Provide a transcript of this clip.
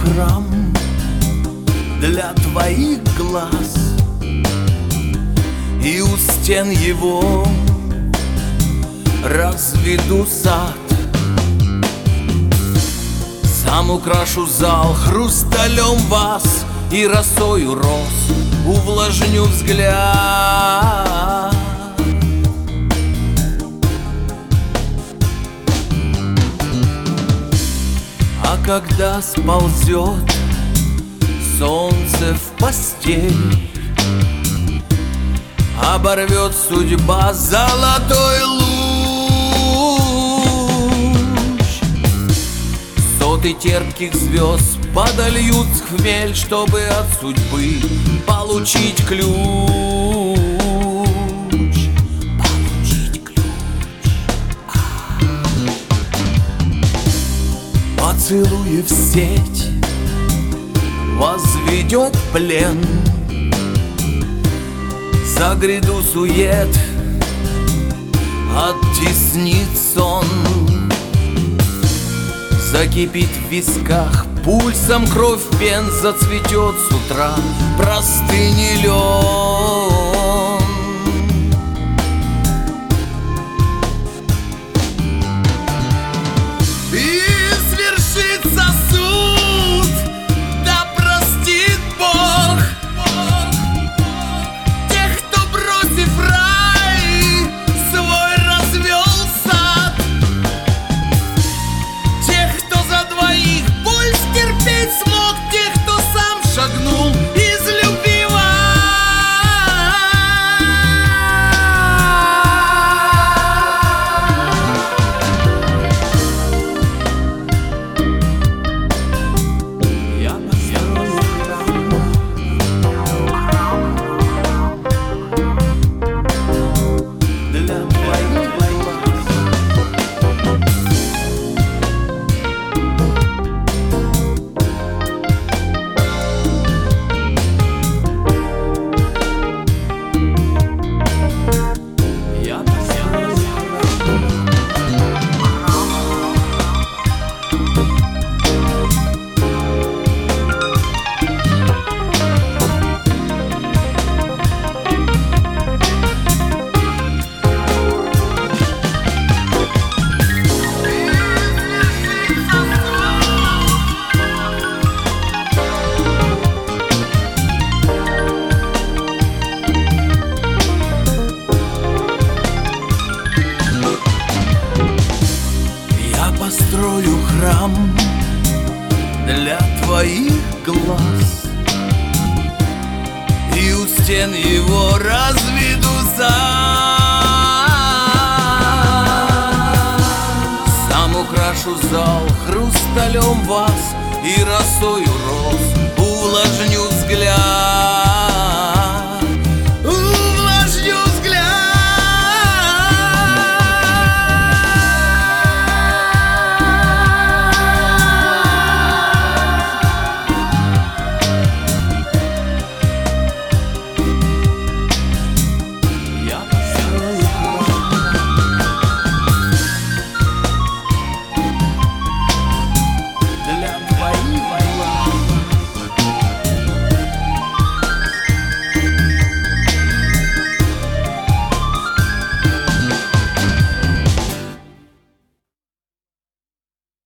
храм для твоих глаз, и у стен его разведу сад. Сам украшу зал хрусталем вас и росою роз увлажню взгляд. А когда сползет солнце в постель, оборвет судьба золотой луч, соты терпких звезд подольют хмель, чтобы от судьбы получить ключ. Получить ключ. Поцелуи в сеть возведет плен, за гряду сует оттеснит сон. Закипит в висках пульсом кровь, пен зацветет с утра простыни лен. И свершится суд, да простит Бог тех, кто, бросив рай, свой развел сад, тех, кто за двоих боль стерпеть смог, тех, кто сам шагнул из любви в ад. Я построю храм для твоих глаз. Я построю построю храм для твоих глаз, и у стен его разведу сад. Сам украшу зал хрусталем вас и росою роз увлажню взгляд.